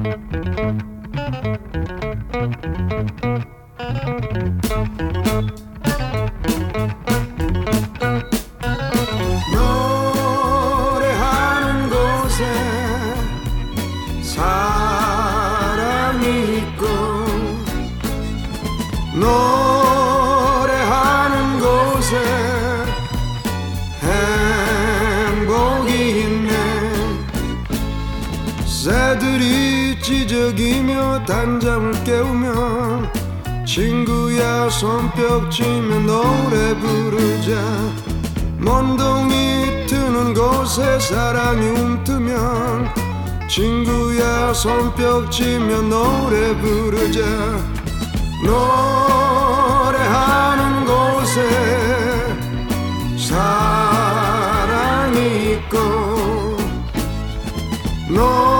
노래하는 곳에 사랑이 있고 노래하는 곳에 행복이 있네. 새들이 지저귀며 단잠을 깨우면 친구야 손뼉 치며 노래 부르자. 먼동이 트는 곳에 사랑이 움트면 친구야 손뼉 치며 노래 부르자. 노래하는 곳에 사랑이 있고